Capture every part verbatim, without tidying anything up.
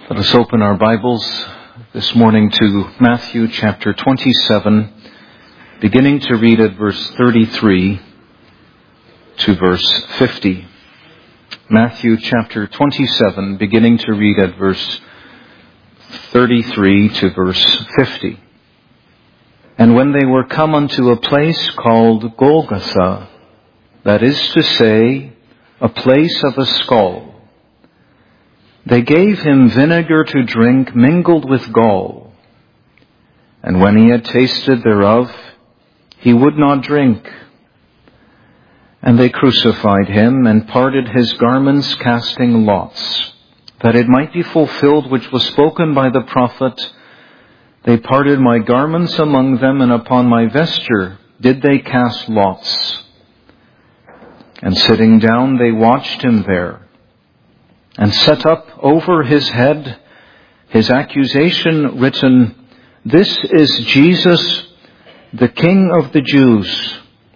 Let us open our Bibles this morning to Matthew chapter twenty-seven, beginning to read at verse thirty-three to verse fifty. Matthew chapter twenty-seven, beginning to read at verse thirty-three to verse fifty. And when they were come unto a place called Golgotha, that is to say, a place of a skull, they gave him vinegar to drink mingled with gall. And when he had tasted thereof, he would not drink. And they crucified him, and parted his garments, casting lots, that it might be fulfilled which was spoken by the prophet, they parted my garments among them, and upon my vesture did they cast lots. And sitting down, they watched him there, and set up over his head his accusation written, This is Jesus, the King of the Jews.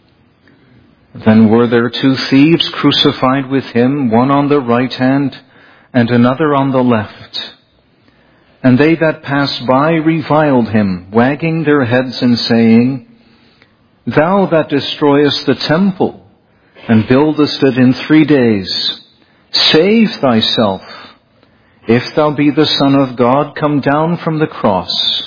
Then were there two thieves crucified with him, one on the right hand and another on the left. And they that passed by reviled him, wagging their heads and saying, Thou that destroyest the temple and buildest it in three days, save thyself. If thou be the Son of God, come down from the cross.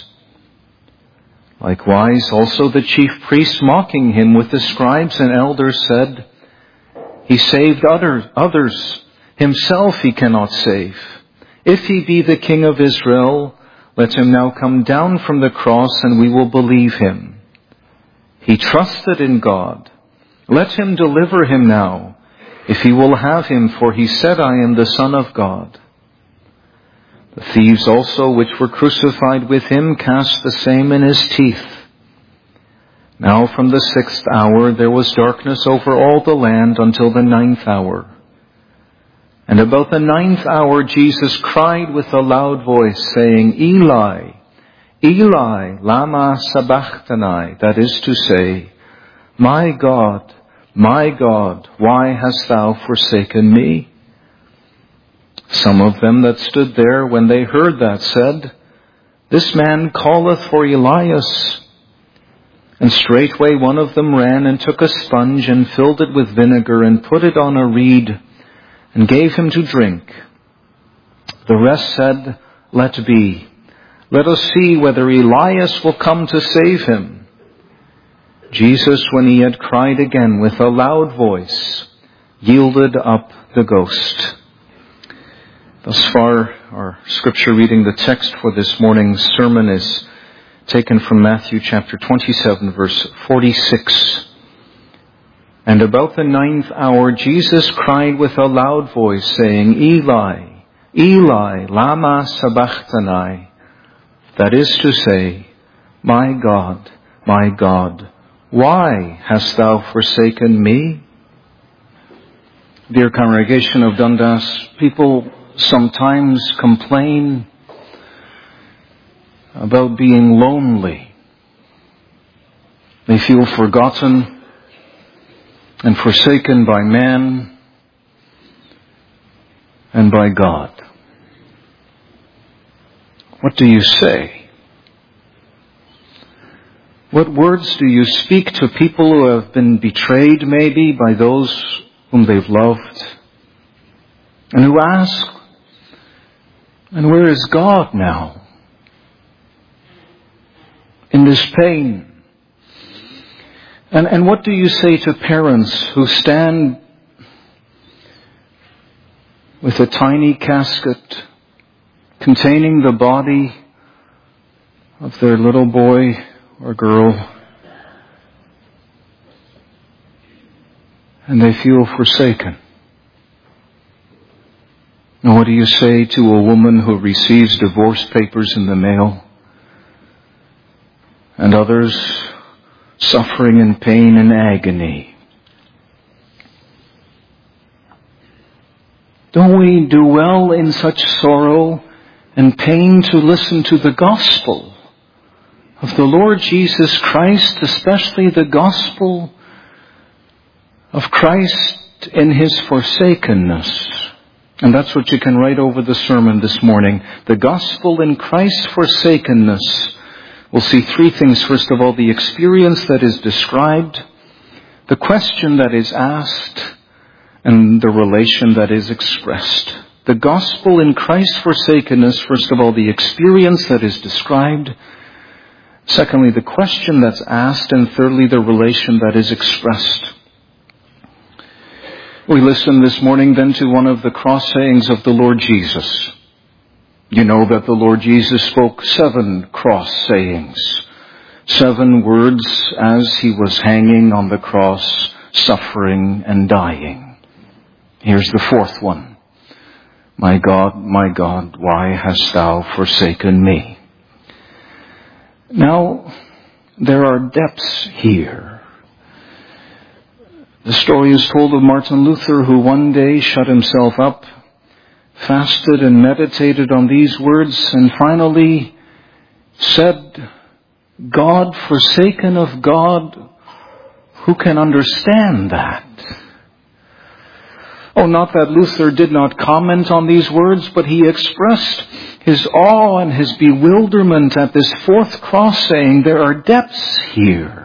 Likewise also the chief priests, mocking him with the scribes and elders, said, He saved other, others, himself he cannot save. If he be the King of Israel, let him now come down from the cross, and we will believe him. He trusted in God. Let him deliver him now, if he will have him, for he said, I am the Son of God. The thieves also which were crucified with him cast the same in his teeth. Now from the sixth hour there was darkness over all the land until the ninth hour. And about the ninth hour Jesus cried with a loud voice, saying, Eli, Eli, lama sabachthani, that is to say, My God, My God, why hast thou forsaken me? Some of them that stood there, when they heard that, said, This man calleth for Elias. And straightway one of them ran and took a sponge and filled it with vinegar and put it on a reed and gave him to drink. The rest said, Let be. Let us see whether Elias will come to save him. Jesus, when he had cried again with a loud voice, yielded up the ghost. Thus far, our scripture reading, the text for this morning's sermon, is taken from Matthew chapter twenty-seven, verse forty-six. And about the ninth hour, Jesus cried with a loud voice, saying, Eli, Eli, lama sabachthani, that is to say, My God, My God, why hast thou forsaken me? Dear congregation of Dundas, people sometimes complain about being lonely. They feel forgotten and forsaken by man and by God. What do you say? What words do you speak to people who have been betrayed maybe by those whom they've loved, and who ask, and where is God now? In this pain. And, and what do you say to parents who stand with a tiny casket containing the body of their little boy or girl, and they feel forsaken? And what do you say to a woman who receives divorce papers in the mail, and others suffering in pain and agony? Don't we do well in such sorrow and pain to listen to the gospel of the Lord Jesus Christ, especially the gospel of Christ in his forsakenness? And that's what you can write over the sermon this morning. The gospel in Christ's forsakenness. We'll see three things. First of all, the experience that is described, the question that is asked, and the relation that is expressed. The gospel in Christ's forsakenness, first of all, the experience that is described. Secondly, the question that's asked, and thirdly, the relation that is expressed. We listen this morning then to one of the cross sayings of the Lord Jesus. You know that the Lord Jesus spoke seven cross sayings, seven words as he was hanging on the cross, suffering and dying. Here's the fourth one. My God, my God, why hast thou forsaken me? Now, there are depths here. The story is told of Martin Luther, who one day shut himself up, fasted and meditated on these words, and finally said, God forsaken of God, who can understand that? Oh, not that Luther did not comment on these words, but he expressed his awe and his bewilderment at this fourth cross saying, there are depths here.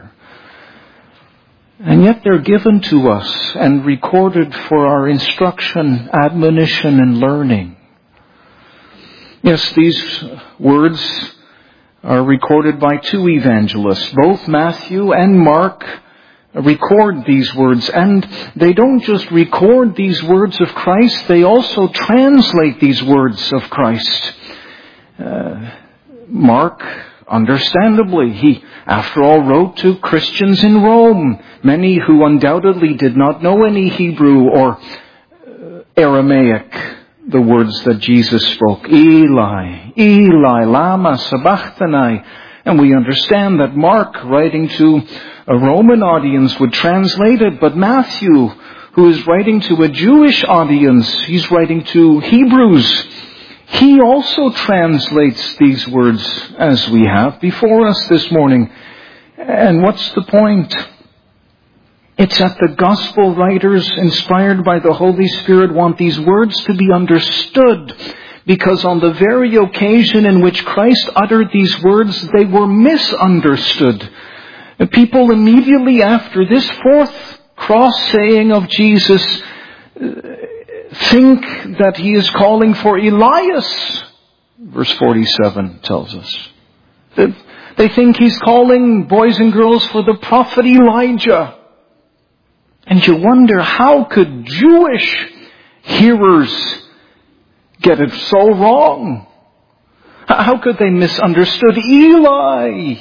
And yet they're given to us and recorded for our instruction, admonition, and learning. Yes, these words are recorded by two evangelists. Both Matthew and Mark record these words. And they don't just record these words of Christ, they also translate these words of Christ. Uh, Mark, understandably, he, after all, wrote to Christians in Rome, many who undoubtedly did not know any Hebrew or uh, Aramaic, the words that Jesus spoke. Eli, Eli, lama sabachthani. And we understand that Mark, writing to a Roman audience, would translate it, but Matthew, who is writing to a Jewish audience, he's writing to Hebrews. He also translates these words as we have before us this morning. And what's the point? It's that the gospel writers, inspired by the Holy Spirit, want these words to be understood, because on the very occasion in which Christ uttered these words, they were misunderstood. And people immediately after this fourth cross saying of Jesus think that he is calling for Elias. Verse forty-seven tells us. They think he's calling, boys and girls, for the prophet Elijah. And you wonder, how could Jewish hearers get it so wrong? How could they misunderstood Eli?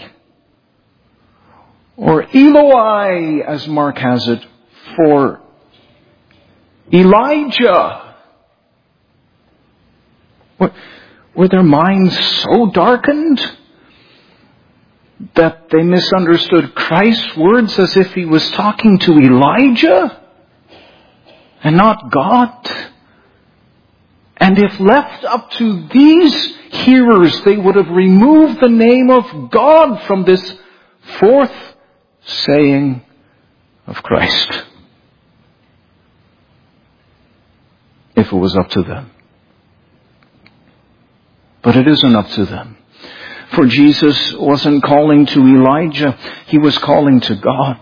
Or Eloi, as Mark has it, for Elijah. Were their minds so darkened that they misunderstood Christ's words as if he was talking to Elijah and not God? And if left up to these hearers, they would have removed the name of God from this fourth saying of Christ. If it was up to them. But it isn't up to them. For Jesus wasn't calling to Elijah, he was calling to God.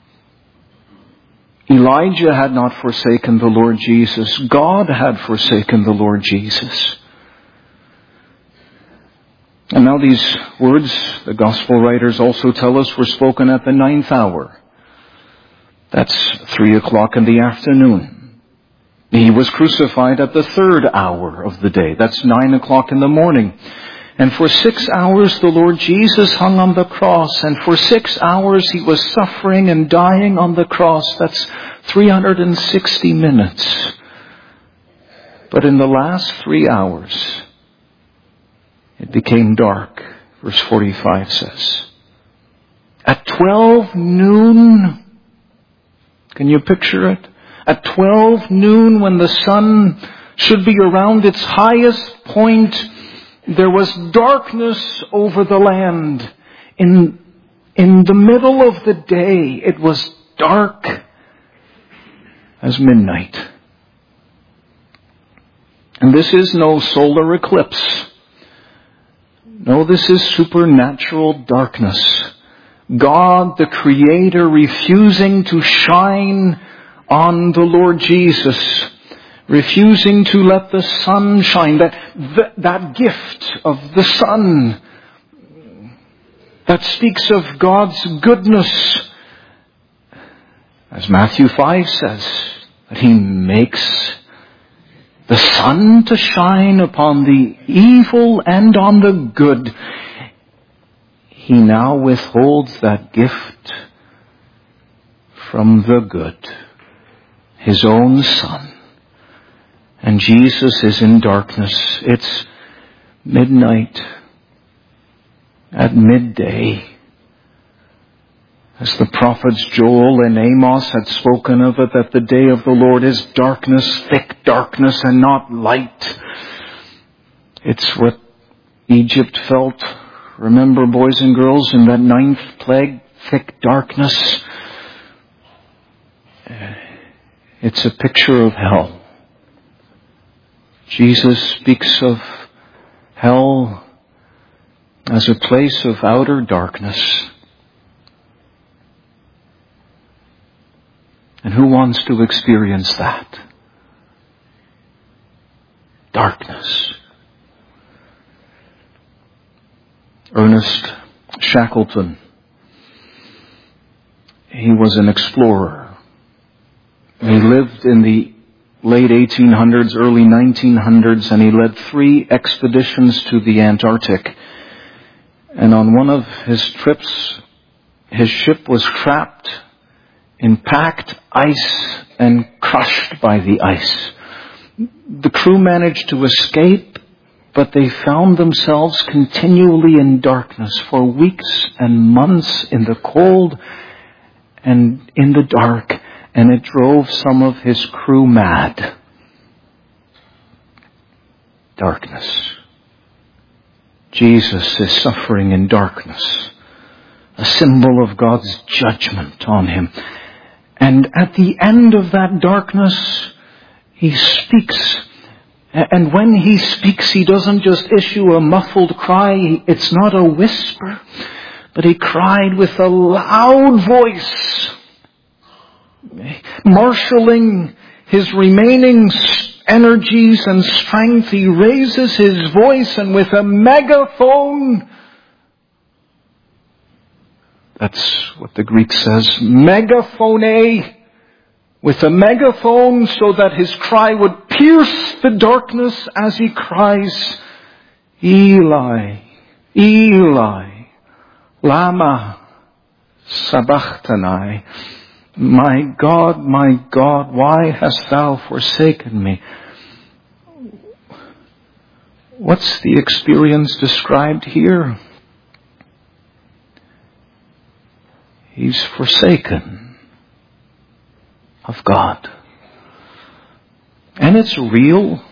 Elijah had not forsaken the Lord Jesus. God had forsaken the Lord Jesus. And now these words, the gospel writers also tell us, were spoken at the ninth hour. That's three o'clock in the afternoon. He was crucified at the third hour of the day. That's nine o'clock in the morning. And for six hours the Lord Jesus hung on the cross. And for six hours he was suffering and dying on the cross. That's three hundred sixty minutes. But in the last three hours, it became dark. Verse forty-five says. At twelve noon, can you picture it? At twelve noon, when the sun should be around its highest point, there was darkness over the land. In, in the middle of the day, it was dark as midnight. And this is no solar eclipse. No, this is supernatural darkness. God, the Creator, refusing to shine on the Lord Jesus, refusing to let the sun shine, that, that, that gift of the sun that speaks of God's goodness. As Matthew five says, that He makes the sun to shine upon the evil and on the good. He now withholds that gift from the good, His own Son. And Jesus is in darkness. It's midnight, at midday. As the prophets Joel and Amos had spoken of it, that the day of the Lord is darkness, thick darkness, and not light. It's what Egypt felt. Remember, boys and girls, in that ninth plague, thick darkness. It's a picture of hell. Jesus speaks of hell as a place of outer darkness. And who wants to experience that? Darkness. Ernest Shackleton, he was an explorer. He lived in the late eighteen hundreds, early nineteen hundreds, and he led three expeditions to the Antarctic. And on one of his trips, his ship was trapped in packed ice and crushed by the ice. The crew managed to escape, but they found themselves continually in darkness for weeks and months in the cold and in the dark, and it drove some of his crew mad. Darkness. Jesus is suffering in darkness, a symbol of God's judgment on him. And at the end of that darkness, he speaks. And when he speaks, he doesn't just issue a muffled cry. It's not a whisper, but he cried with a loud voice, marshaling his remaining energies and strength. He raises his voice, and with a megaphone, that's what the Greek says, megaphone, with a megaphone, so that his cry would pierce the darkness as he cries, Eli, Eli, lama sabachthani. My God, my God, why hast thou forsaken me? What's the experience described here? He's forsaken of God. And it's real.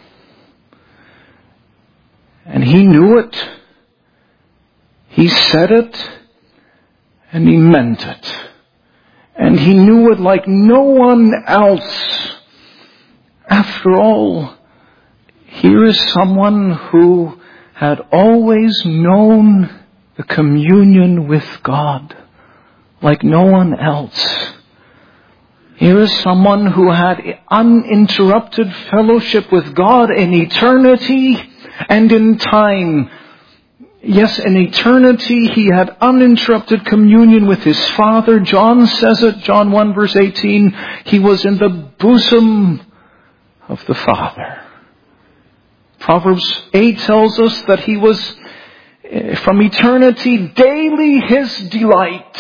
And he knew it. He said it. And he meant it. And he knew it like no one else. After all, here is someone who had always known the communion with God like no one else. Here is someone who had uninterrupted fellowship with God in eternity and in time. Yes, in eternity he had uninterrupted communion with his Father. John says it, John one verse eighteen, he was in the bosom of the Father. Proverbs eight tells us that he was from eternity daily his delight.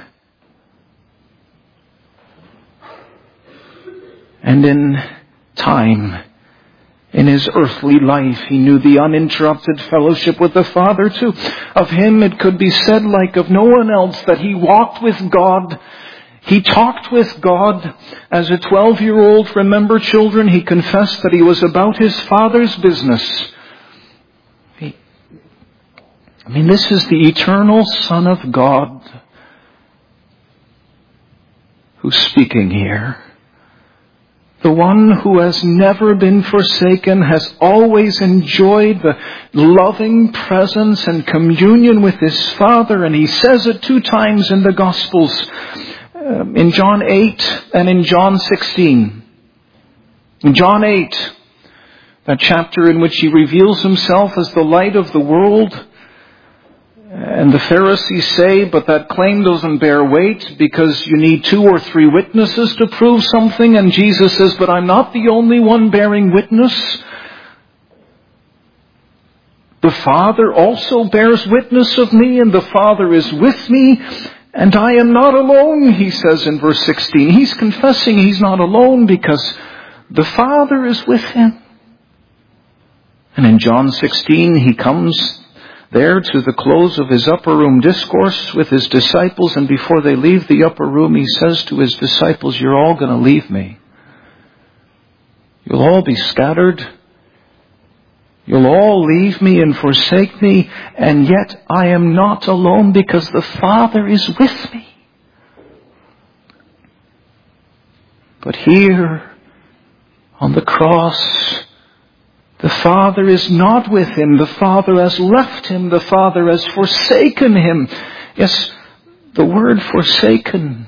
And in time, in his earthly life, he knew the uninterrupted fellowship with the Father too. Of him it could be said like of no one else that he walked with God. He talked with God. As a twelve-year-old, remember children, he confessed that he was about his Father's business. He, I mean, this is the eternal Son of God who's speaking here. The one who has never been forsaken has always enjoyed the loving presence and communion with his Father. And he says it two times in the Gospels, uh, in John eight and in John sixteen. In John eight, that chapter in which he reveals himself as the light of the world. And the Pharisees say, but that claim doesn't bear weight because you need two or three witnesses to prove something. And Jesus says, but I'm not the only one bearing witness. The Father also bears witness of me, and the Father is with me, and I am not alone, he says in verse sixteen. He's confessing he's not alone because the Father is with him. And in John sixteen, he comes there to the close of his upper room discourse with his disciples, and before they leave the upper room, he says to his disciples, you're all going to leave me. You'll all be scattered. You'll all leave me and forsake me, and yet I am not alone because the Father is with me. But here on the cross, the Father is not with him. The Father has left him. The Father has forsaken him. Yes, the word forsaken,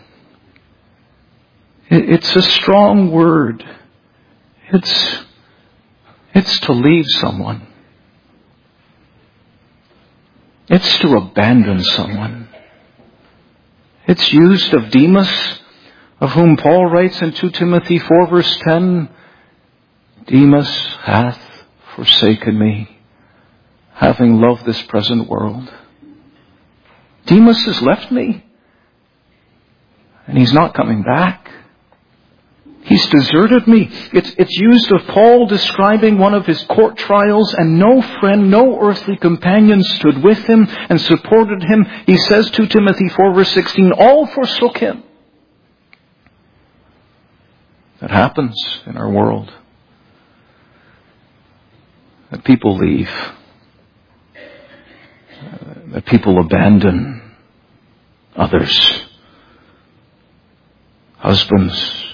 it's a strong word. It's, it's to leave someone. It's to abandon someone. It's used of Demas, of whom Paul writes in Second Timothy four verse ten, Demas hath forsaken me, having loved this present world. Demas has left me, and he's not coming back. He's deserted me. It's, it's used of Paul describing one of his court trials, and no friend, no earthly companion stood with him and supported him. He says to Timothy four verse sixteen, all forsook him. That happens in our world. That people leave. Uh, that people abandon others. Husbands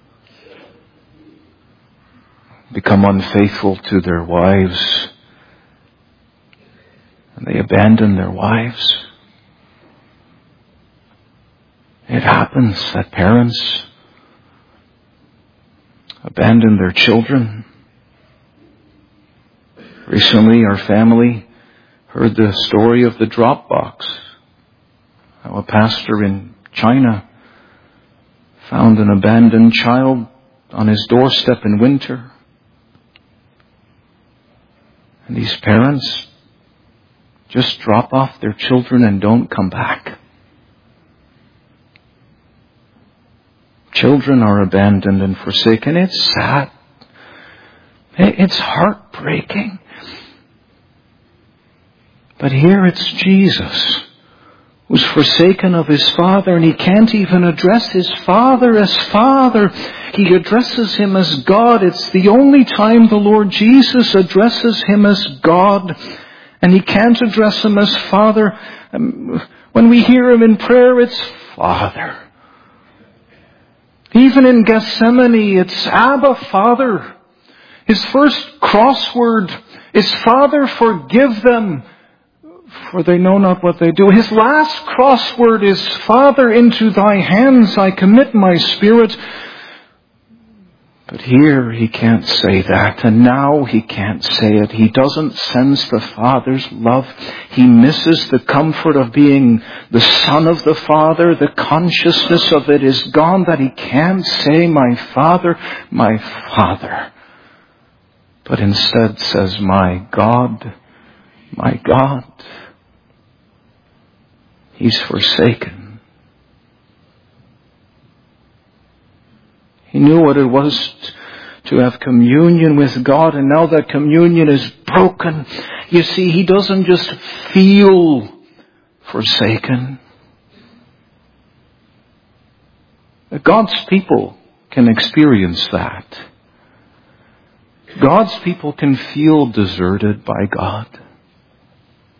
become unfaithful to their wives. And they abandon their wives. It happens that parents abandon their children. Recently, our family heard the story of the drop box. How a pastor in China found an abandoned child on his doorstep in winter. And these parents just drop off their children and don't come back. Children are abandoned and forsaken. It's sad. It's heartbreaking. But here it's Jesus who's forsaken of his Father, and he can't even address his Father as Father. He addresses him as God. It's the only time the Lord Jesus addresses him as God, and he can't address him as Father. When we hear him in prayer, it's Father. Even in Gethsemane, it's Abba, Father. His first crossword is, Father, forgive them, for they know not what they do. His last crossword is, Father, into thy hands I commit my spirit. But here he can't say that, and now he can't say it. He doesn't sense the Father's love. He misses the comfort of being the Son of the Father. The consciousness of it is gone, that he can't say, my Father, my Father. But instead says, my God, my God. He's forsaken. He knew what it was to have communion with God, and now that communion is broken, you see, he doesn't just feel forsaken. God's people can experience that. God's people can feel deserted by God.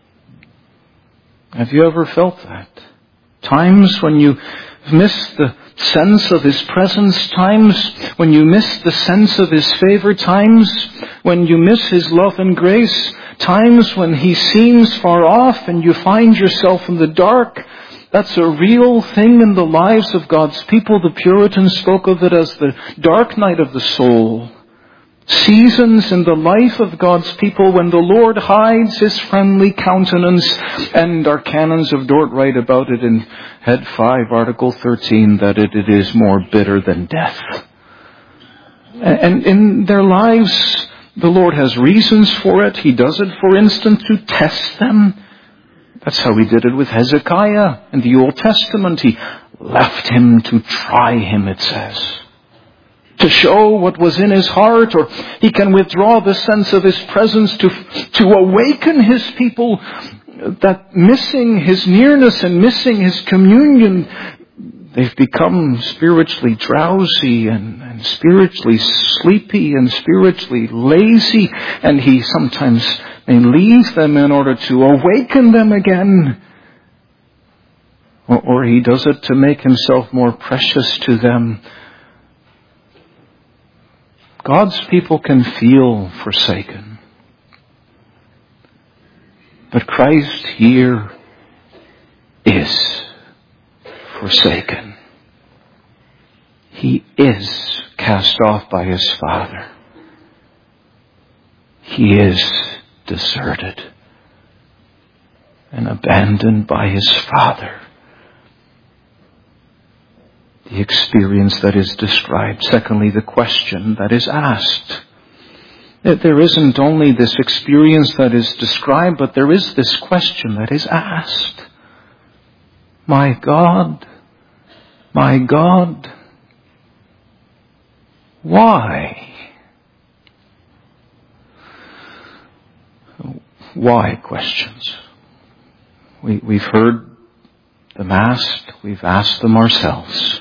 Have you ever felt that? Times when you miss the, sense of His presence, times when you miss the sense of His favor, times when you miss His love and grace, times when He seems far off and you find yourself in the dark. That's a real thing in the lives of God's people. The Puritans spoke of it as the dark night of the soul. Seasons in the life of God's people when the Lord hides His friendly countenance, and our canons of Dort write about it in Head five, Article thirteen, that it, it is more bitter than death. And in their lives, the Lord has reasons for it. He does it, for instance, to test them. That's how He did it with Hezekiah in the Old Testament. He left him to try him, it says, to show what was in his heart, or He can withdraw the sense of His presence to, to awaken His people that missing His nearness and missing His communion, they've become spiritually drowsy and, and spiritually sleepy and spiritually lazy, and He sometimes may leave them in order to awaken them again. Or, or He does it to make Himself more precious to them. God's people can feel forsaken. But Christ here is forsaken. He is cast off by His Father. He is deserted and abandoned by His Father. The experience that is described. Secondly, the question that is asked. There isn't only this experience that is described, but there is this question that is asked. My God, my God, why? Why questions? We, we've heard them asked, we've asked them ourselves.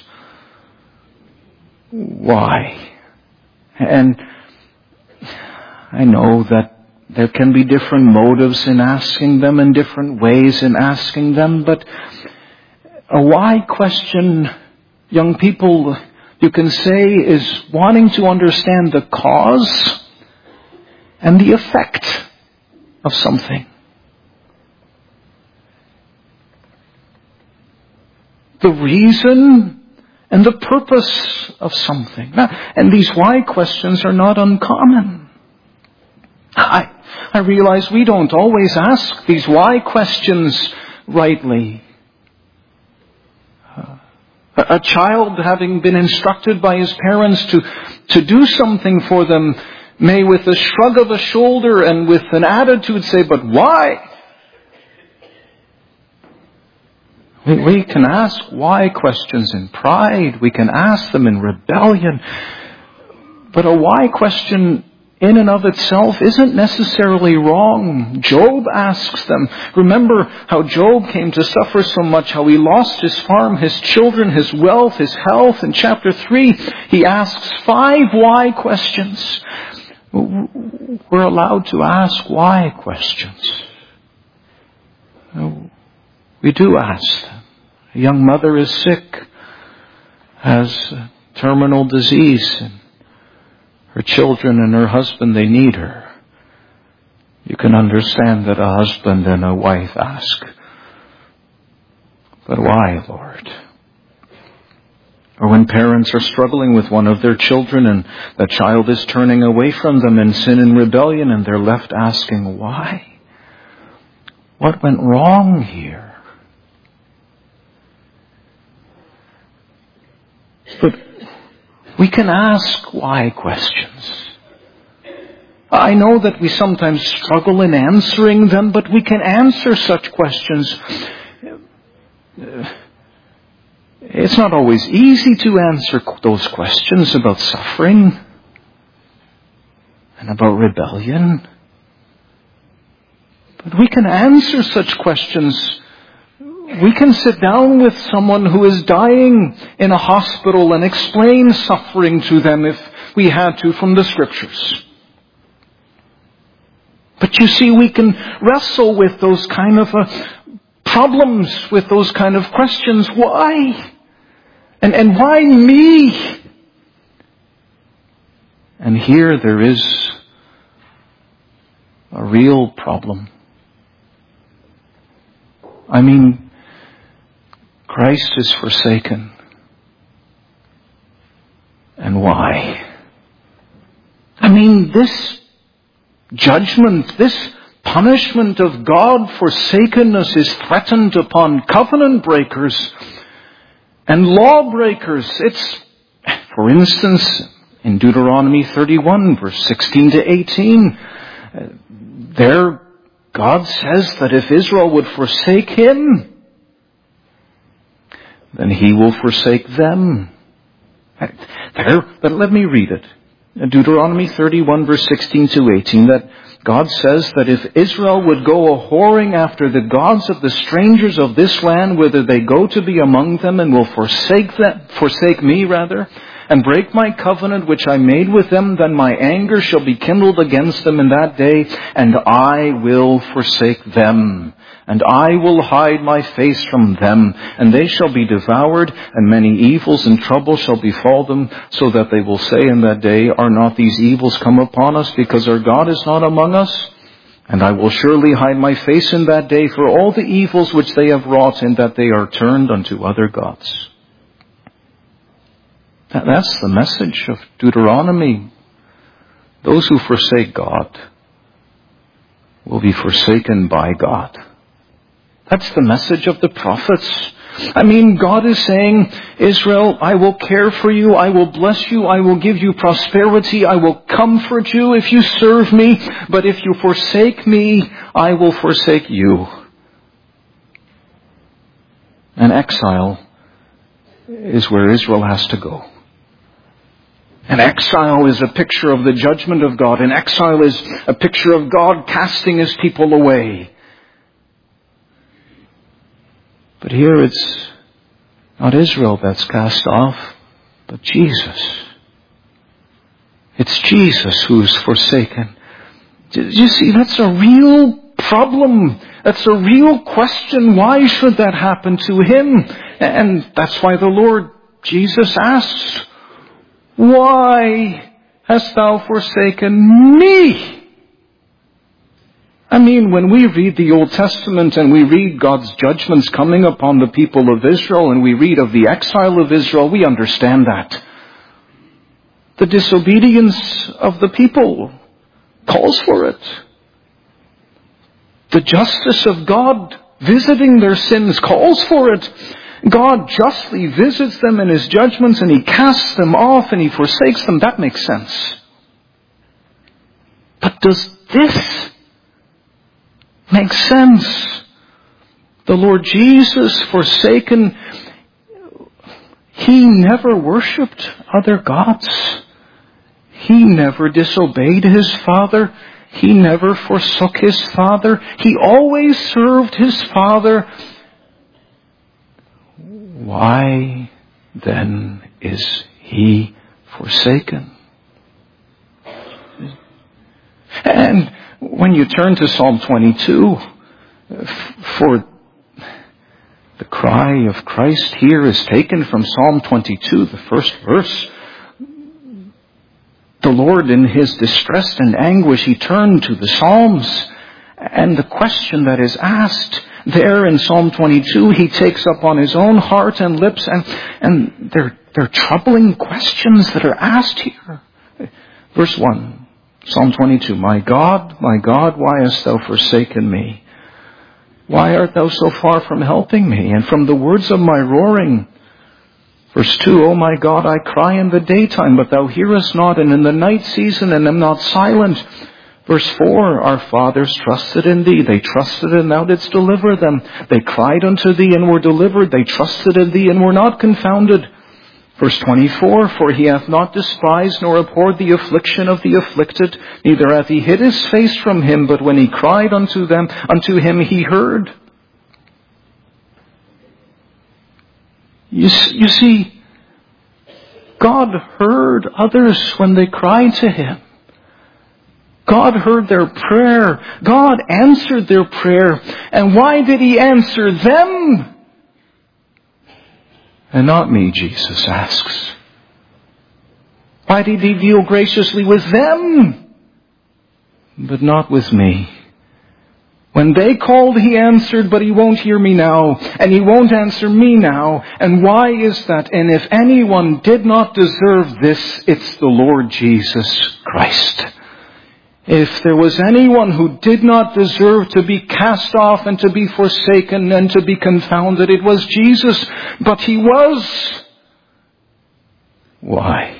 Why? And I know that there can be different motives in asking them and different ways in asking them, but a why question, young people, you can say, is wanting to understand the cause and the effect of something. The reason and the purpose of something. And these why questions are not uncommon. I, I realize we don't always ask these why questions rightly. Uh, a, a child, having been instructed by his parents to, to do something for them, may with a shrug of a shoulder and with an attitude say, but why? We, we can ask why questions in pride. We can ask them in rebellion. But a why question in and of itself isn't necessarily wrong. Job asks them. Remember how Job came to suffer so much, how he lost his farm, his children, his wealth, his health. In chapter three, he asks five why questions. We're allowed to ask why questions. We do ask them. A young mother is sick, has terminal disease, and her children and her husband, they need her. You can understand that a husband and a wife ask, but why, Lord? Or when parents are struggling with one of their children and the child is turning away from them in sin and rebellion, and they're left asking, why? What went wrong here? But we can ask why questions. I know that we sometimes struggle in answering them, but we can answer such questions. It's not always easy to answer those questions about suffering and about rebellion. But we can answer such questions. We can sit down with someone who is dying in a hospital and explain suffering to them if we had to from the Scriptures. But you see, we can wrestle with those kind of uh, problems, with those kind of questions. Why? And, and why me? And here there is a real problem. I mean, Christ is forsaken. And why? I mean, this judgment, this punishment of God forsakenness is threatened upon covenant breakers and lawbreakers. It's, for instance, in Deuteronomy thirty-one, verse sixteen to eighteen, there God says that if Israel would forsake Him, then He will forsake them. There, but let me read it. Deuteronomy thirty-one, verse sixteen to eighteen, that God says that if Israel would go a-whoring after the gods of the strangers of this land, whither they go to be among them, and will forsake them, forsake me rather, and break my covenant which I made with them, then my anger shall be kindled against them in that day, and I will forsake them. And I will hide my face from them, and they shall be devoured, and many evils and troubles shall befall them, so that they will say in that day, are not these evils come upon us, because our God is not among us? And I will surely hide my face in that day for all the evils which they have wrought, in that they are turned unto other gods. That's the message of Deuteronomy. Those who forsake God will be forsaken by God. That's the message of the prophets. I mean, God is saying, Israel, I will care for you, I will bless you, I will give you prosperity, I will comfort you if you serve me, but if you forsake me, I will forsake you. And exile is where Israel has to go. And exile is a picture of the judgment of God, and exile is a picture of God casting His people away. But here it's not Israel that's cast off, but Jesus. It's Jesus who's forsaken. You see, that's a real problem. That's a real question. Why should that happen to Him? And that's why the Lord Jesus asks, why hast thou forsaken me? I mean, when we read the Old Testament and we read God's judgments coming upon the people of Israel, and we read of the exile of Israel, we understand that. The disobedience of the people calls for it. The justice of God visiting their sins calls for it. God justly visits them in His judgments, and He casts them off and He forsakes them. That makes sense. But does this makes sense? The Lord Jesus, forsaken, He never worshipped other gods. He never disobeyed His Father. He never forsook His Father. He always served His Father. Why then is He forsaken? And when you turn to Psalm twenty-two, for the cry of Christ here is taken from Psalm twenty-two, the first verse. The Lord, in His distress and anguish, He turned to the Psalms, and the question that is asked there in Psalm twenty-two, He takes up on His own heart and lips, and, and they're, they're troubling questions that are asked here. Verse one. Psalm twenty-two, my God, my God, why hast thou forsaken me? Why art thou so far from helping me, and from the words of my roaring? Verse two, O my God, I cry in the daytime, but thou hearest not, and in the night season, and am not silent. Verse four, our fathers trusted in thee, they trusted and thou didst deliver them. They cried unto thee and were delivered, they trusted in thee and were not confounded. Verse twenty-four, for He hath not despised nor abhorred the affliction of the afflicted, neither hath He hid His face from him, but when he cried unto them, unto Him He heard. You, you see, God heard others when they cried to Him. God heard their prayer. God answered their prayer. And why did He answer them? And not me, Jesus asks. Why did he deal graciously with them, but not with me? When they called, he answered, but he won't hear me now, and he won't answer me now. And why is that? And if anyone did not deserve this, it's the Lord Jesus Christ. If there was anyone who did not deserve to be cast off and to be forsaken and to be confounded, it was Jesus. But he was. Why?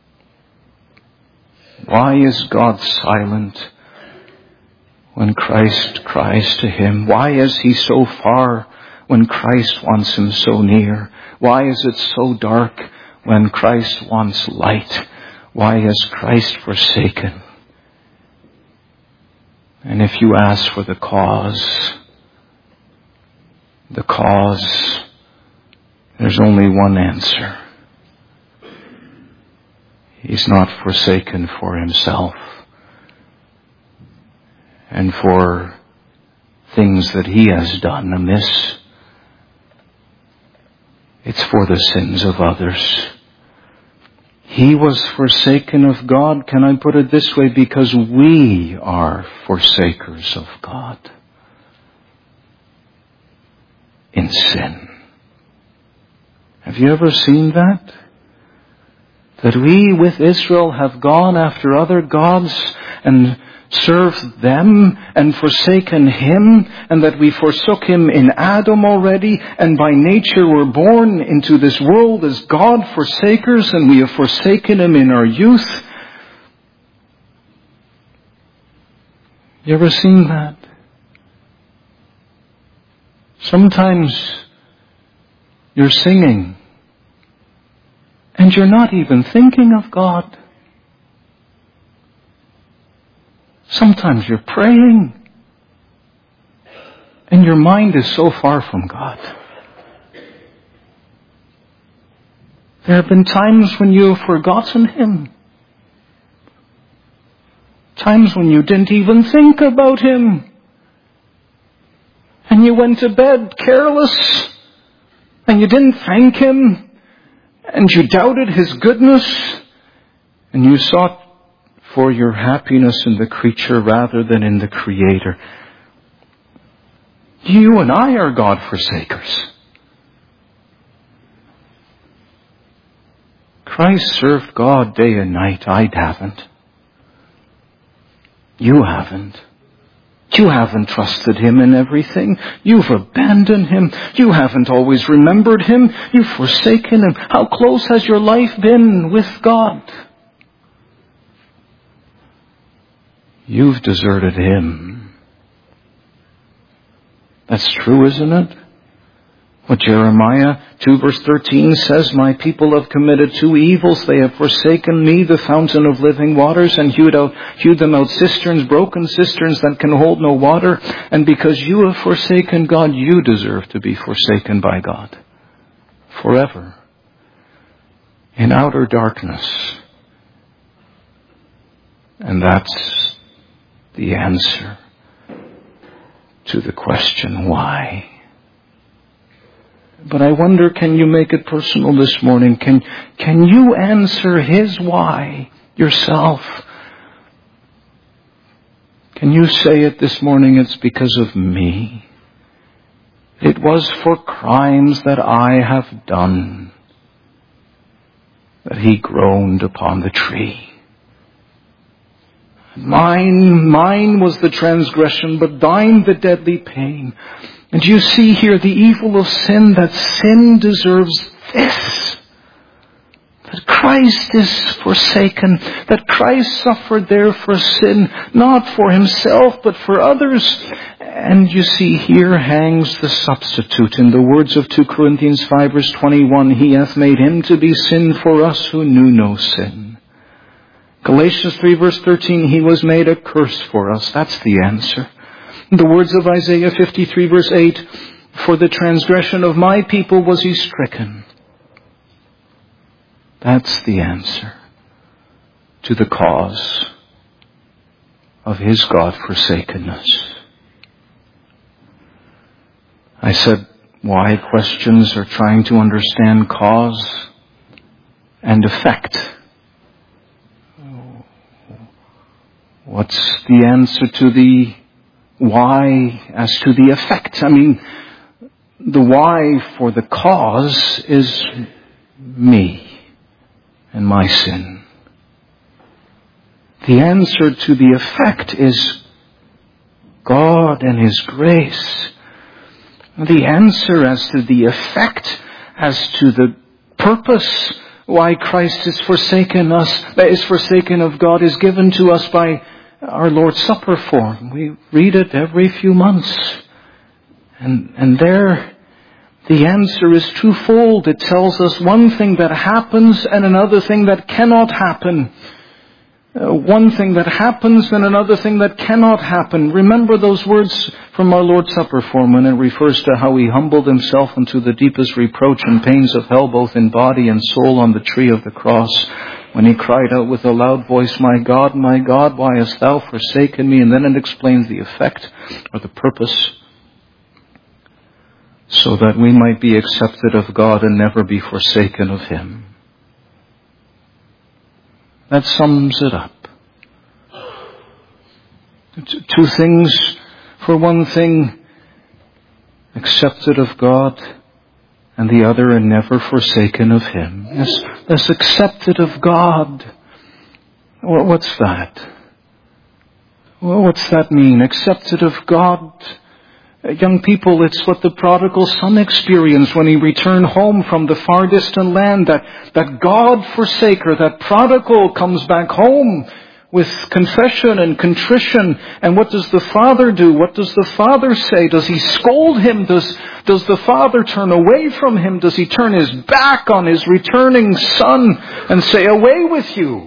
Why is God silent when Christ cries to him? Why is he so far when Christ wants him so near? Why is it so dark when Christ wants light? Why is Christ forsaken? And if you ask for the cause, the cause, there's only one answer. He's not forsaken for himself and for things that he has done amiss. It's for the sins of others. He was forsaken of God, can I put it this way, because we are forsakers of God in sin. Have you ever seen that? That we with Israel have gone after other gods and served them and forsaken him, and that we forsook him in Adam already, and by nature were born into this world as God forsakers, and we have forsaken him in our youth. You ever seen that? Sometimes you're singing and you're not even thinking of God. Sometimes you're praying and your mind is so far from God. There have been times when you have forgotten him. Times when you didn't even think about him. And you went to bed careless. And you didn't thank him. And you doubted his goodness. And you sought for your happiness in the creature rather than in the Creator. You and I are God forsakers. Christ served God day and night. I haven't. You haven't. You haven't trusted him in everything. You've abandoned him. You haven't always remembered him. You've forsaken him. How close has your life been with God? You've deserted him. That's true, isn't it? What Jeremiah two verse thirteen says, my people have committed two evils. They have forsaken me, the fountain of living waters, and hewed out, hewed them out cisterns, broken cisterns that can hold no water. And because you have forsaken God, you deserve to be forsaken by God forever in outer darkness. And that's the answer to the question, why? But I wonder, can you make it personal this morning? Can, can you answer his why yourself? Can you say it this morning? It's because of me. It was for crimes that I have done that he groaned upon the tree. Mine, mine was the transgression, but thine the deadly pain. And you see here the evil of sin, that sin deserves this. That Christ is forsaken, that Christ suffered there for sin, not for himself, but for others. And you see here hangs the substitute. In the words of two Corinthians five verse twenty-one, he hath made him to be sin for us who knew no sin. Galatians three verse thirteen, he was made a curse for us. That's the answer. The words of Isaiah fifty-three verse eight, for the transgression of my people was he stricken. That's the answer to the cause of his God forsakenness. I said why questions are trying to understand cause and effect. What's the answer to the why as to the effect? I mean, the why for the cause is me and my sin. The answer to the effect is God and His grace. The answer as to the effect, as to the purpose why Christ is forsaken us, that is forsaken of God, is given to us by our Lord's Supper form. We read it every few months. And, and there, the answer is twofold. It tells us one thing that happens and another thing that cannot happen. Uh, one thing that happens and another thing that cannot happen. Remember those words from our Lord's Supper form when it refers to how He humbled Himself unto the deepest reproach and pains of hell, both in body and soul, on the tree of the cross, when He cried out with a loud voice, "My God, my God, why hast Thou forsaken me?" And then it explains the effect or the purpose, so that we might be accepted of God and never be forsaken of Him. That sums it up. Two things. For one thing, accepted of God, and the other, and never forsaken of Him. Yes, that's accepted of God. Well, what's that? Well, what's that mean? Accepted of God. Young people, it's what the prodigal son experienced when he returned home from the far distant land. That, that God forsaker, that prodigal comes back home with confession and contrition. And what does the father do? What does the father say? Does he scold him? Does, does the father turn away from him? Does he turn his back on his returning son and say, "Away with you"?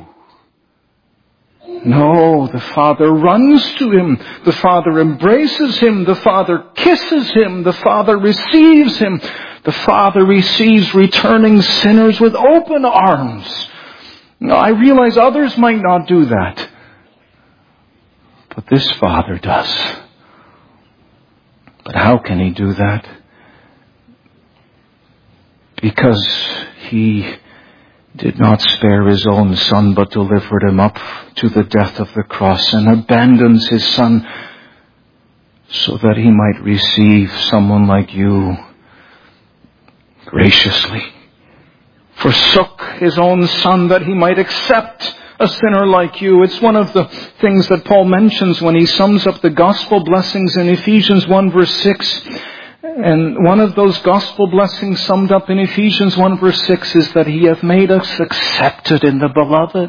No, the father runs to him. The father embraces him. The father kisses him. The father receives him. The father receives returning sinners with open arms. Now, I realize others might not do that, but this father does. But how can he do that? Because he did not spare his own son, but delivered him up to the death of the cross, and abandons his son so that he might receive someone like you graciously. Forsook his own son that he might accept a sinner like you. It's one of the things that Paul mentions when he sums up the gospel blessings in Ephesians one verse six. And one of those gospel blessings summed up in Ephesians one verse six is that He hath made us accepted in the beloved.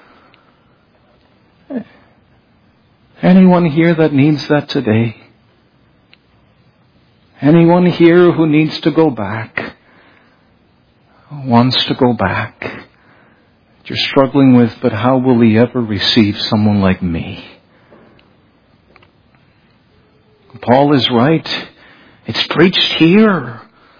Anyone here that needs that today? Anyone here who needs to go back? Wants to go back? You're struggling with, but how will he ever receive someone like me? Paul is right. It's preached here.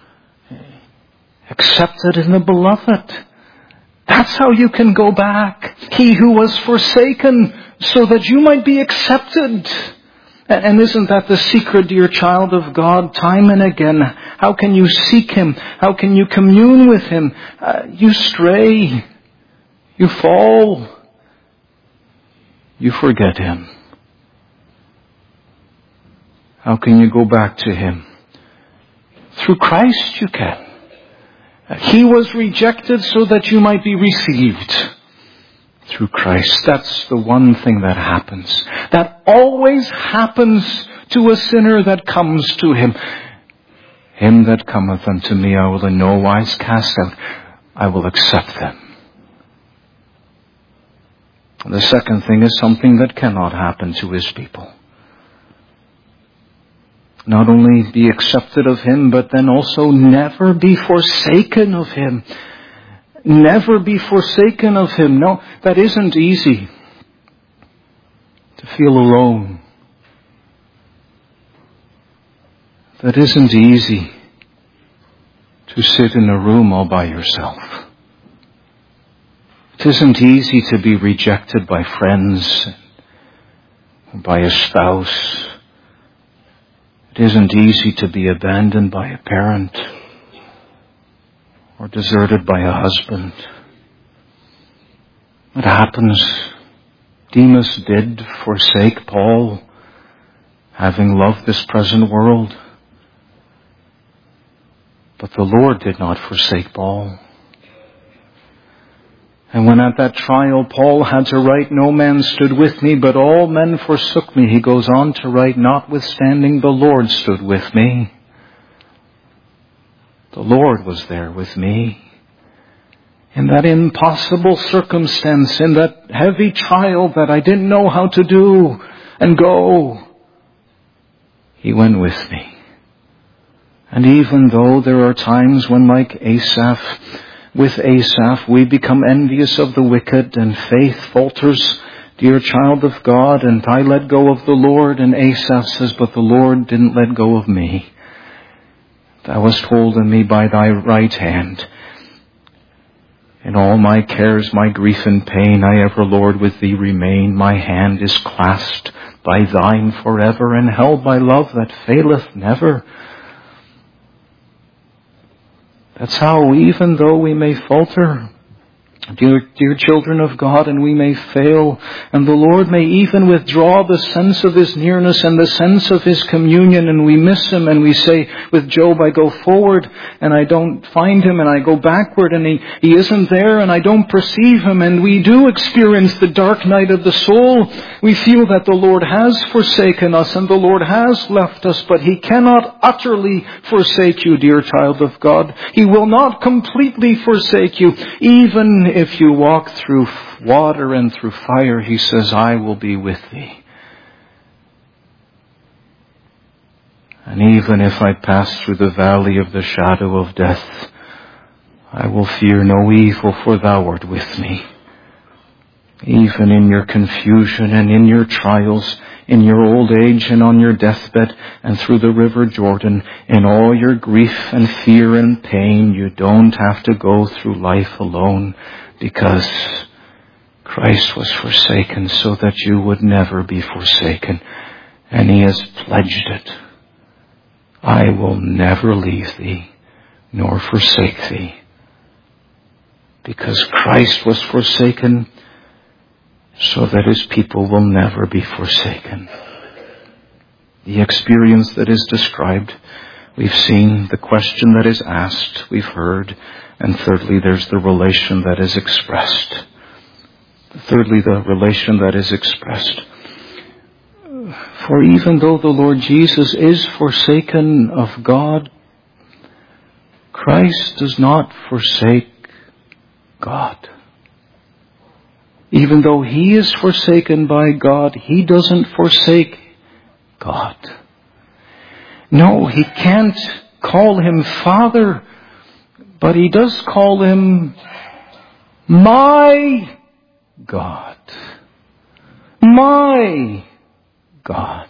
Accepted in the beloved. That's how you can go back. He who was forsaken so that you might be accepted. And isn't that the secret, dear child of God, time and again? How can you seek Him? How can you commune with Him? Uh, you stray. You fall. You forget Him. How can you go back to Him? Through Christ you can. He was rejected so that you might be received. Through Christ. That's the one thing that happens. That always happens to a sinner that comes to Him. Him that cometh unto me I will in no wise cast out. I will accept them. The second thing is something that cannot happen to His people. Not only be accepted of Him, but then also never be forsaken of Him. Never be forsaken of Him. No, that isn't easy. To feel alone. That isn't easy. To sit in a room all by yourself. It isn't easy to be rejected by friends, by a spouse. It isn't easy to be abandoned by a parent or deserted by a husband. It happens. Demas did forsake Paul, having loved this present world. But the Lord did not forsake Paul. And when at that trial Paul had to write, "No man stood with me, but all men forsook me," he goes on to write, "Notwithstanding the Lord stood with me." The Lord was there with me. In that impossible circumstance, in that heavy trial that I didn't know how to do and go, He went with me. And even though there are times when, like Asaph, with Asaph, we become envious of the wicked and faith falters, "Dear child of God, and I let go of the Lord," and Asaph says, "But the Lord didn't let go of me. Thou hast holden me by thy right hand. In all my cares, my grief and pain, I ever, Lord, with thee remain. My hand is clasped by thine forever, and held by love that faileth never." That's how, even though we may falter, dear, dear children of God, and we may fail, and the Lord may even withdraw the sense of His nearness and the sense of His communion, and we miss Him, and we say, with Job, "I go forward and I don't find Him, and I go backward and He, he isn't there and I don't perceive Him," and we do experience the dark night of the soul. We feel that the Lord has forsaken us and the Lord has left us, but He cannot utterly forsake you, dear child of God. He will not completely forsake you. Even if you walk through water and through fire, He says, "I will be with thee. And even if I pass through the valley of the shadow of death, I will fear no evil, for thou art with me." Even in your confusion and in your trials, in your old age and on your deathbed and through the river Jordan, in all your grief and fear and pain, you don't have to go through life alone, because Christ was forsaken so that you would never be forsaken. And He has pledged it. "I will never leave thee nor forsake thee." Because Christ was forsaken so that His people will never be forsaken. The experience that is described, we've seen. The question that is asked, we've heard. And thirdly, there's the relation that is expressed. Thirdly, the relation that is expressed. For even though the Lord Jesus is forsaken of God, Christ does not forsake God. Even though He is forsaken by God, He doesn't forsake God. No, He can't call Him Father, but He does call Him my God. My God.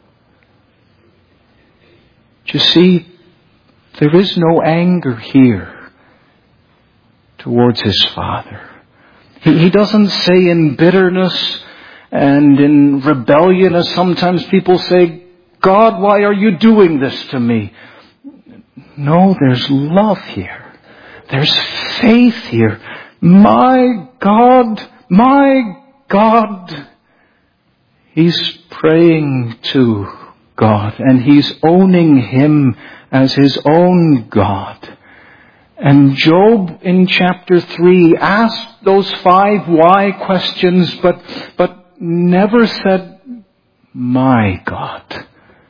You see, there is no anger here towards His Father. He, he doesn't say in bitterness and in rebellion, as sometimes people say, "God, why are you doing this to me?" No, there's love here. There's faith here. My God, my God. He's praying to God, and he's owning Him as his own God. And Job in chapter three asked those five why questions, but, but never said, "My God."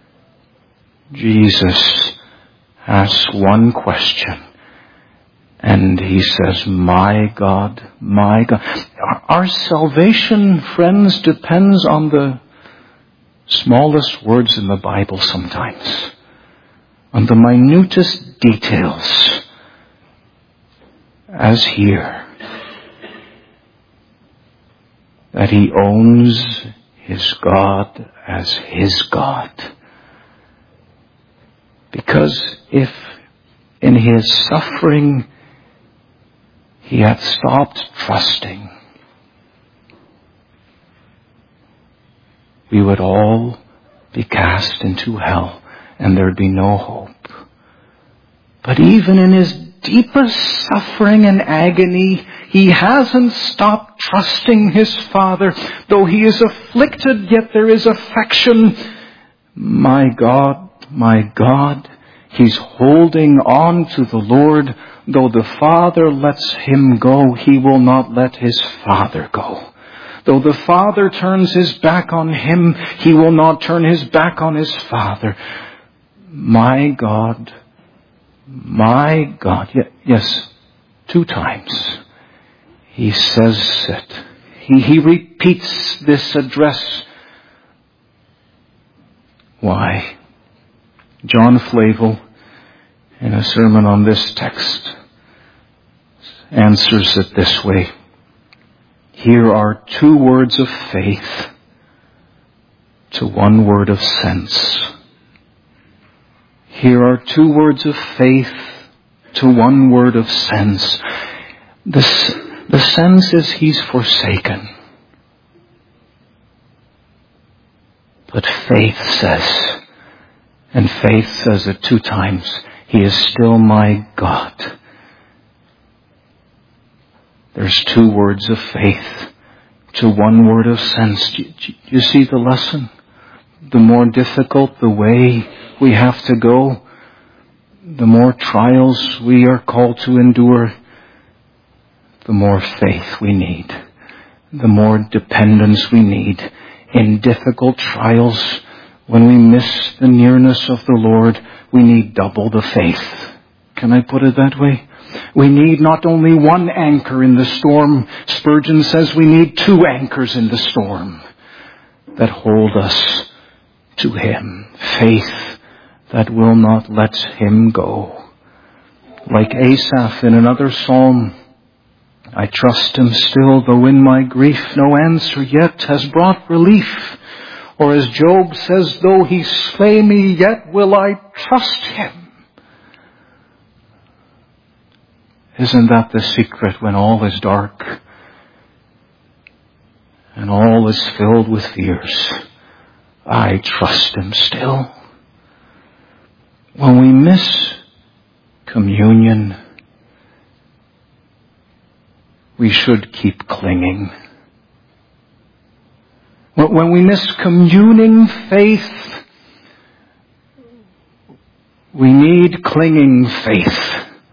Jesus asks one question, and He says, "My God, my God." Our salvation, friends, depends on the smallest words in the Bible sometimes, on the minutest details, as here, that He owns His God as His God. Because if in His suffering He had stopped trusting, we would all be cast into hell and there'd be no hope. But even in his deepest suffering and agony, he hasn't stopped trusting his Father. Though he is afflicted, yet there is affection. My God, my God, he's holding on to the Lord. Though the Father lets him go, he will not let his Father go. Though the Father turns his back on him, he will not turn his back on his Father. My God, my God. Yes, two times he says it. He, he repeats this address. Why? John Flavel, in a sermon on this text, answers it this way. Here are two words of faith to one word of sense. Here are two words of faith to one word of sense. The, the sense is he's forsaken. But faith says, and faith says it two times, he is still my God. There's two words of faith to one word of sense. Do you, do you see the lesson? The more difficult the way we have to go, the more trials we are called to endure, the more faith we need, the more dependence we need. In difficult trials, when we miss the nearness of the Lord, we need double the faith. Can I put it that way? We need not only one anchor in the storm. Spurgeon says we need two anchors in the storm that hold us to Him. Faith that will not let Him go. Like Asaph in another psalm, I trust Him still, though in my grief no answer yet has brought relief. Or as Job says, though He slay me, yet will I trust Him. Isn't that the secret when all is dark and all is filled with fears? I trust Him still. When we miss communion, we should keep clinging. When we miss communing faith, we need clinging faith.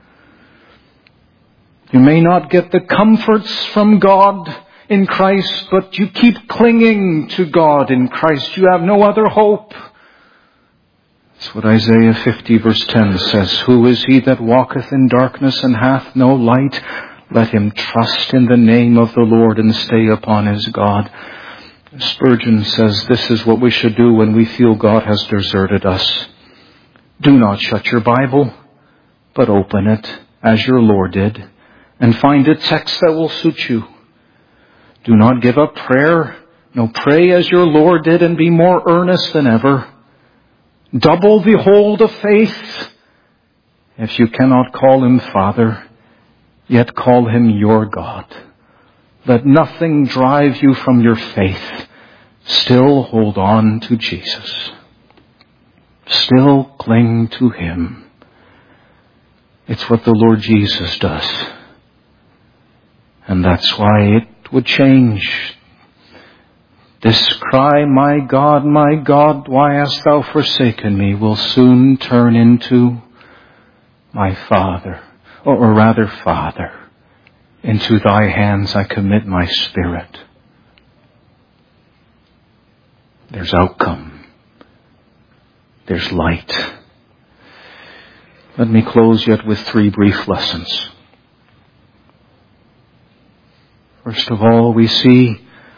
You may not get the comforts from God in Christ, but you keep clinging to God in Christ. You have no other hope. That's what Isaiah fifty verse ten says. Who is he that walketh in darkness and hath no light? Let him trust in the name of the Lord and stay upon his God. Spurgeon says this is what we should do when we feel God has deserted us. Do not shut your Bible, but open it as your Lord did, and find a text that will suit you. Do not give up prayer. No, pray as your Lord did and be more earnest than ever. Double the hold of faith. If you cannot call Him Father, yet call Him your God. Let nothing drive you from your faith. Still hold on to Jesus. Still cling to Him. It's what the Lord Jesus does. And that's why it would change. This cry, my God, my God, why hast thou forsaken me, will soon turn into my Father, or, or rather, Father, into thy hands I commit my spirit. There's outcome. There's light. Let me close yet with three brief lessons. First of all, we see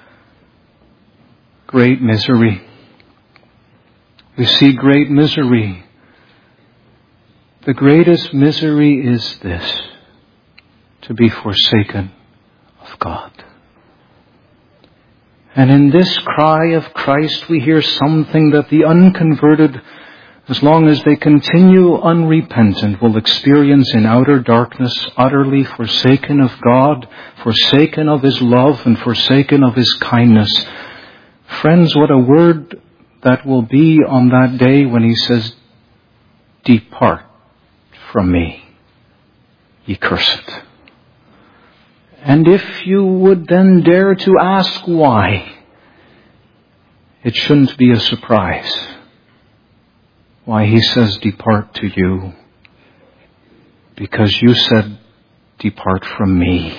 great misery. We see great misery. The greatest misery is this, to be forsaken of God. And in this cry of Christ, we hear something that the unconverted, as long as they continue unrepentant, will experience in outer darkness, utterly forsaken of God, forsaken of His love, and forsaken of His kindness. Friends, what a word that will be on that day when He says, Depart from me, ye cursed. And if you would then dare to ask why, it shouldn't be a surprise why he says depart to you. Because you said, depart from me.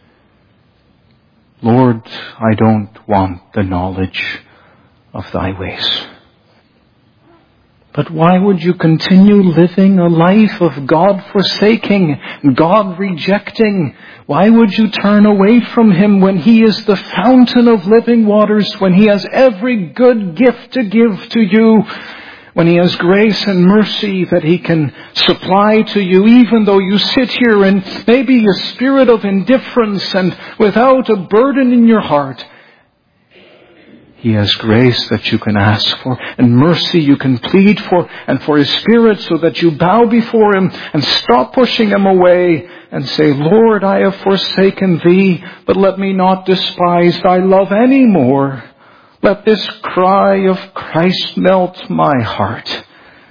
Lord, I don't want the knowledge of thy ways. But why would you continue living a life of God forsaking, God rejecting? Why would you turn away from him when he is the fountain of living waters, when he has every good gift to give to you, when he has grace and mercy that he can supply to you, even though you sit here in maybe a spirit of indifference and without a burden in your heart? He has grace that you can ask for, and mercy you can plead for, and for his Spirit, so that you bow before him and stop pushing him away and say, Lord, I have forsaken thee, but let me not despise thy love any more. Let this cry of Christ melt my heart.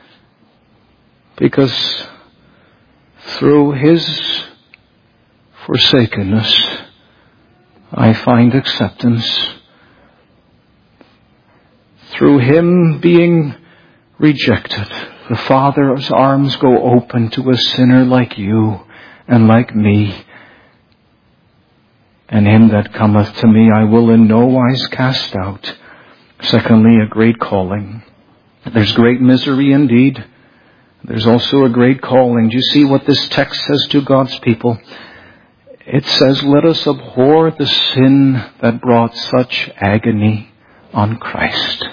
Because through his forsakenness, I find acceptance. Through him being rejected, the Father's arms go open to a sinner like you and like me. And him that cometh to me I will in no wise cast out. Secondly, a great calling. There's great misery indeed. There's also a great calling. Do you see what this text says to God's people? It says, let us abhor the sin that brought such agony on Christ.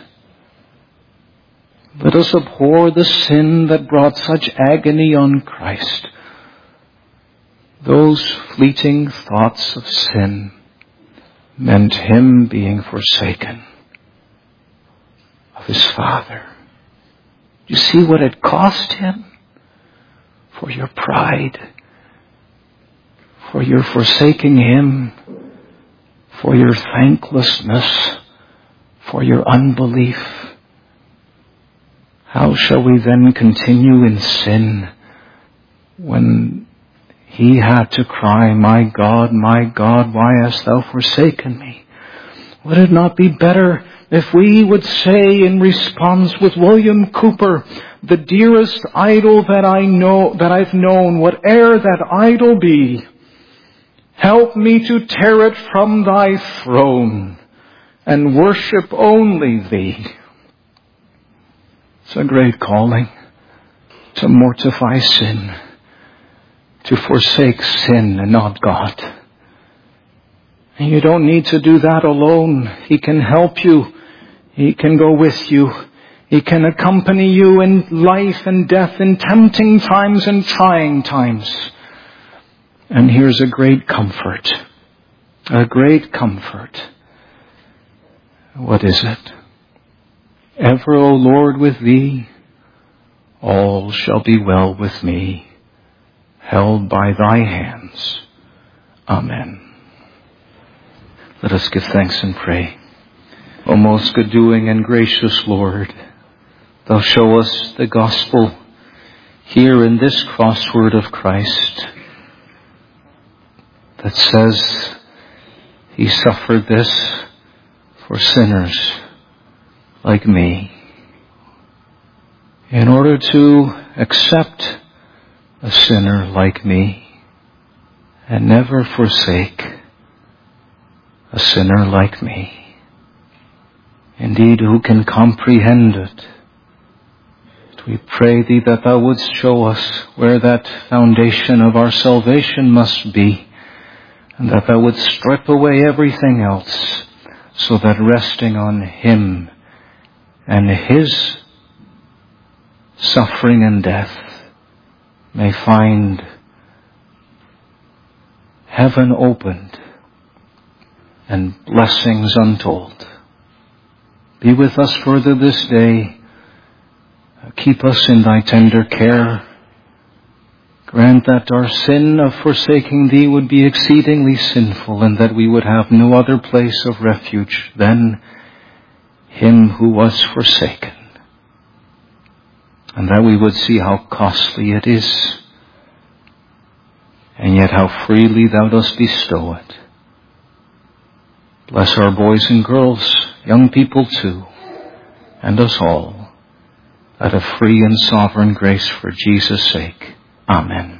Let us abhor the sin that brought such agony on Christ. Those fleeting thoughts of sin meant him being forsaken of his Father. You see what it cost him? For your pride, for your forsaking him, for your thanklessness, for your unbelief. How shall we then continue in sin when he had to cry, my God, my God, why hast thou forsaken me? Would it not be better if we would say in response with William Cooper, the dearest idol that I know, that I've known, whate'er that idol be, help me to tear it from thy throne and worship only thee. It's a great calling to mortify sin, to forsake sin and not God. And you don't need to do that alone. He can help you. He can go with you. He can accompany you in life and death, in tempting times and trying times. And here's a great comfort. A great comfort. What is it? Ever, O Lord, with thee, all shall be well with me, held by thy hands. Amen. Let us give thanks and pray. O most good doing and gracious Lord, thou show us the gospel here in this crossword of Christ that says he suffered this for sinners like me, in order to accept a sinner like me and never forsake a sinner like me. Indeed, who can comprehend it? We pray thee that thou wouldst show us where that foundation of our salvation must be, and that thou wouldst strip away everything else, so that resting on him and his suffering and death may find heaven opened and blessings untold. Be with us further this day. Keep us in thy tender care. Grant that our sin of forsaking thee would be exceedingly sinful, and that we would have no other place of refuge than him who was forsaken. and that we would see how costly it is, and yet how freely thou dost bestow it. Bless our boys and girls, young people too, and us all, out of free and sovereign grace for Jesus' sake. Amen.